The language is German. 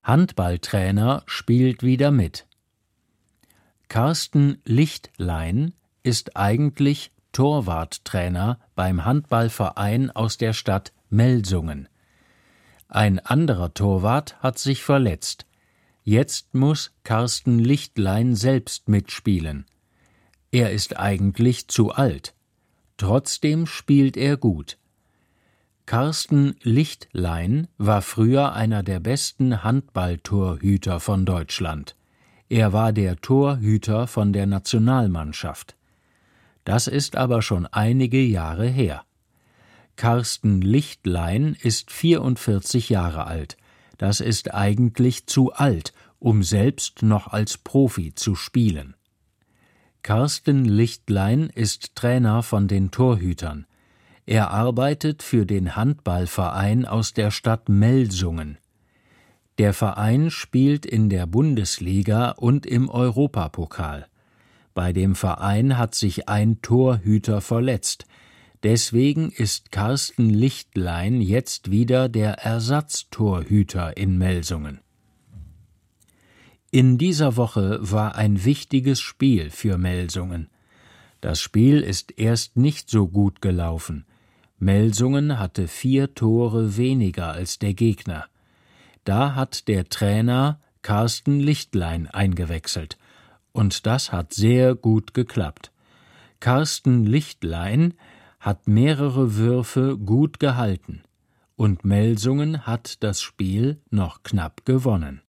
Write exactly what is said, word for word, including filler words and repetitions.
Handballtrainer spielt wieder mit. Carsten Lichtlein ist eigentlich Torwarttrainer beim Handballverein aus der Stadt Melsungen. Ein anderer Torwart hat sich verletzt. Jetzt muss Carsten Lichtlein selbst mitspielen. Er ist eigentlich zu alt. Trotzdem spielt er gut. Carsten Lichtlein war früher einer der besten Handballtorhüter von Deutschland. Er war der Torhüter von der Nationalmannschaft. Das ist aber schon einige Jahre her. Carsten Lichtlein ist vierundvierzig Jahre alt. Das ist eigentlich zu alt, um selbst noch als Profi zu spielen. Carsten Lichtlein ist Trainer von den Torhütern. Er arbeitet für den Handballverein aus der Stadt Melsungen. Der Verein spielt in der Bundesliga und im Europapokal. Bei dem Verein hat sich ein Torhüter verletzt. Deswegen ist Carsten Lichtlein jetzt wieder der Ersatztorhüter in Melsungen. In dieser Woche war ein wichtiges Spiel für Melsungen. Das Spiel ist erst nicht so gut gelaufen. Melsungen hatte vier Tore weniger als der Gegner. Da hat der Trainer Carsten Lichtlein eingewechselt. Und das hat sehr gut geklappt. Carsten Lichtlein hat mehrere Würfe gut gehalten. Und Melsungen hat das Spiel noch knapp gewonnen.